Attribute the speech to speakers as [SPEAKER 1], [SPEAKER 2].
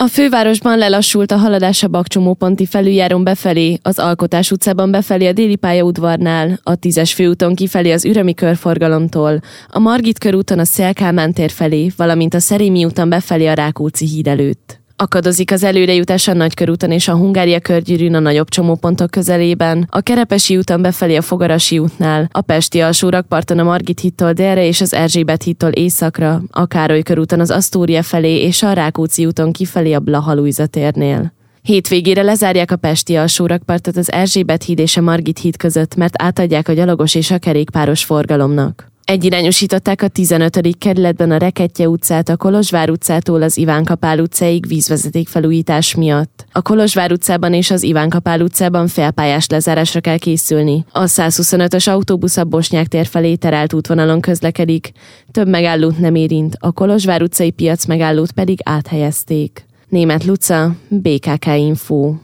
[SPEAKER 1] A fővárosban lelassult a haladás a Bakcsomóponti felüljárón befelé, az Alkotás utcában befelé a Déli pályaudvarnál, a 10-es főúton kifelé az Ürömi körforgalomtól, a Margit körúton a Széll Kálmán tér felé, valamint a Szerémi úton befelé a Rákóczi híd előtt. Akadozik az előrejutás a Nagykörúton és a Hungária körgyűrűn a nagyobb csomópontok közelében, a Kerepesi úton befelé a Fogarasi útnál, a Pesti alsórakparton a Margit hídtól délre és az Erzsébet hídtól északra, a Károly körúton az Asztória felé és a Rákóczi úton kifelé a Blaha-Lujza térnél. Hétvégére lezárják a Pesti alsórakpartot az Erzsébet híd és a Margit híd között, mert átadják a gyalogos és a kerékpáros forgalomnak. Egyirányosították a 15. kerületben a Rekettye utcát a Kolozsvár utcától az Ivánka Pál utcáig vízvezetékfelújítás miatt. A Kolozsvár utcában és az Ivánka Pál utcában félpályás lezárásra kell készülni. A 125-ös autóbusz a Bosnyák tér felé terált útvonalon közlekedik. Több megállót nem érint, a Kolozsvár utcai piac megállót pedig áthelyezték. Németh Luca, BKK Info.